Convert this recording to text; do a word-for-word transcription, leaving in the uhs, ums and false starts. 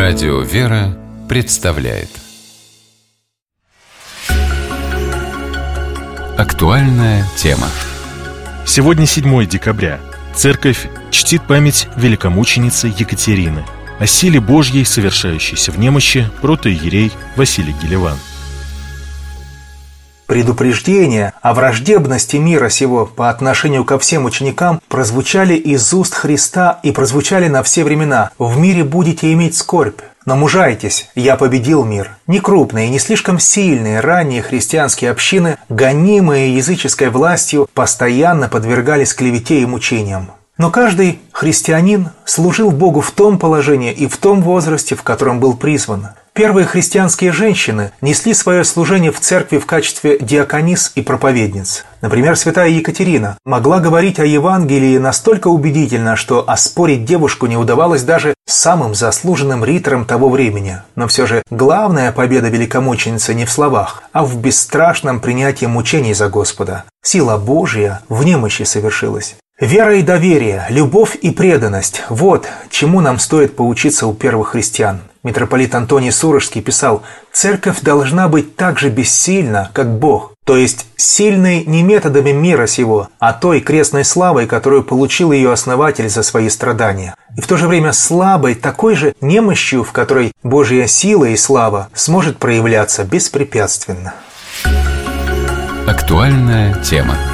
Радио «Вера» представляет актуальная тема. Сегодня седьмое декабря. Церковь чтит память великомученицы Екатерины, о силе Божьей, совершающейся в немощи, протоиерей Василий Гелеван. Предупреждения о враждебности мира сего по отношению ко всем ученикам прозвучали из уст Христа и прозвучали на все времена. «В мире будете иметь скорбь, но мужайтесь, я победил мир». Некрупные и не слишком сильные ранние христианские общины, гонимые языческой властью, постоянно подвергались клевете и мучениям. Но каждый христианин служил Богу в том положении и в том возрасте, в котором был призван. Первые христианские женщины несли свое служение в церкви в качестве диаконис и проповедниц. Например, святая Екатерина могла говорить о Евангелии настолько убедительно, что оспорить девушку не удавалось даже самым заслуженным риторам того времени. Но все же главная победа великомученицы не в словах, а в бесстрашном принятии мучений за Господа. Сила Божья в немощи совершилась. Вера и доверие, любовь и преданность – вот чему нам стоит поучиться у первых христиан. Митрополит Антоний Сурожский писал: «Церковь должна быть так же бессильна, как Бог, то есть сильной не методами мира сего, а той крестной славой, которую получил ее основатель за свои страдания, и в то же время слабой такой же немощью, в которой Божья сила и слава сможет проявляться беспрепятственно». Актуальная тема.